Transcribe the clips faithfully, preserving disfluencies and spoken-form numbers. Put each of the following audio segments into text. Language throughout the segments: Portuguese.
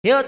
Eu,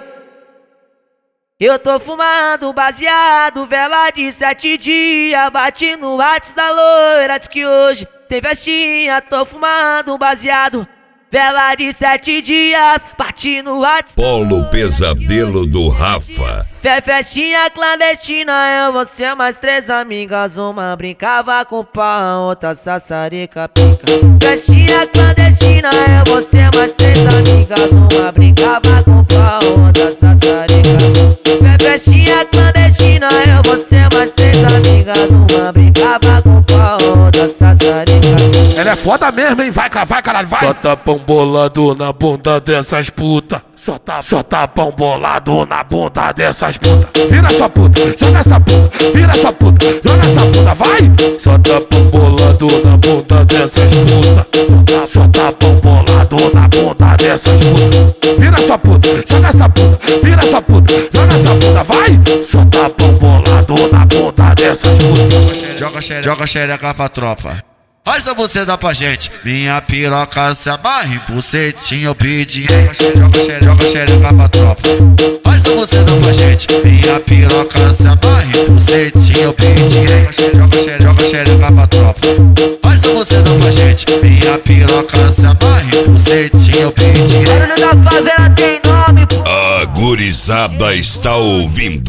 eu tô fumando baseado, vela de sete dias. Bati no WhatsApp da loira, diz que hoje tem festinha. Tô fumando baseado, vela de sete dias. Bati no WhatsApp. Polo Pesadelo do Rafa. Fé festinha clandestina, eu, você, mais três amigas. Uma brincava com pau, outra sassarica pica. Festinha clandestina, eu, você, mais três amigas. Uma brincava com pau, outra sassarica. Fé festinha clandestina, eu, você, mais três amigas. Uma brincava com pau, outra sassarica. Ela é foda mesmo, hein? Vai, vai, caralho, vai! Só tapão bolado na bunda dessas puta. Só tá, só tapão bolado na bunda dessas puta. Vira sua puta, joga essa puta. Vira sua puta, joga essa puta, vai! Só tapão bolado na bunda dessas puta. Só tá, só tapão bolado na bunda dessas puta. Vira sua puta, joga essa puta. Vira sua puta, joga essa puta, vai! Só tapão bolado na bunda dessas puta. Joga xereca, joga xereca pra tropa. Faz a você dá pra gente. Minha piroca se amarra em bucetinho, eu pedi. Joga xereca, joga xereca pra tropa. Faz a você dá pra gente. Minha piroca se amarra em bucetinho, eu pedi. Joga xereca, joga xereca pra tropa. Faz a você dá pra gente. Minha piroca se amarra em bucetinho, eu pedi. Barulho da favela tem nome, pô. A gurizada está ouvindo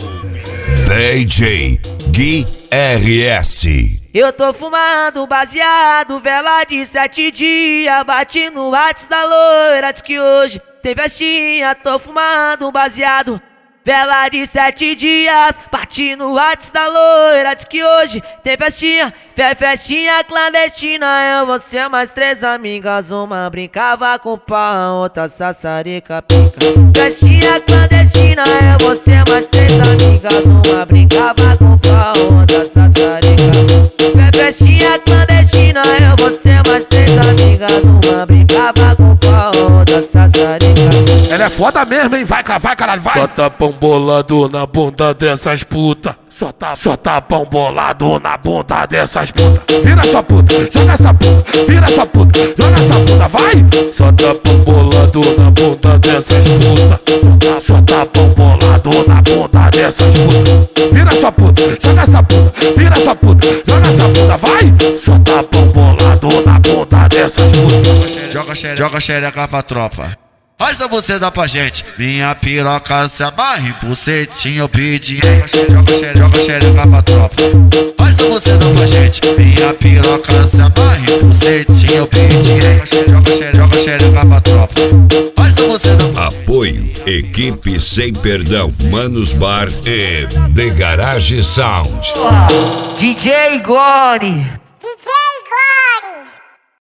D J Gui R S. Eu tô fumando baseado, vela de sete dias. Bati no WhatsApp da loira, diz que hoje tem festinha. Tô fumando baseado, vela de sete dias. Bati no WhatsApp da loira, diz que hoje tem festinha. Fé festinha clandestina, eu, você, mais três amigas. Uma brincava com pau, outra sassarica pica. Festinha clandestina, eu, você, mais três amigas. Uma brincava com pau, outra sassarica. Fé festinha clandestina, eu, você, mais três amigas. Uma brincava com pau, outra sassarica. Ela é foda mesmo, hein? Vai, vai, caralho, vai! Só tapão bolado na bunda dessas puta. Só tá, só tapão bolado na bunda dessas puta. Vira sua puta, joga essa puta. Vira sua puta, joga essa puta, vai! Só tapão bolado na bunda dessas puta. Só tá, só tapão bolado na bunda dessas puta. Vira sua puta, joga essa puta. Vira sua puta, joga essa puta, vai! Só tapão bolado na bunda dessas puta. Joga xereca, joga xereca pra tropa. Faz a você dá pra gente. Minha piroca se amarra em bucetinho, eu pedi. Joga xereca, joga xereca pra tropa. Faz a você dá pra gente. Minha piroca se amarra em bucetinho, eu pedi. Joga xereca, joga xereca pra tropa. Faz a você dá pra gente. Apoio Equipe Sem Perdão, Manos Bar e The Garage Sound. D J Goni.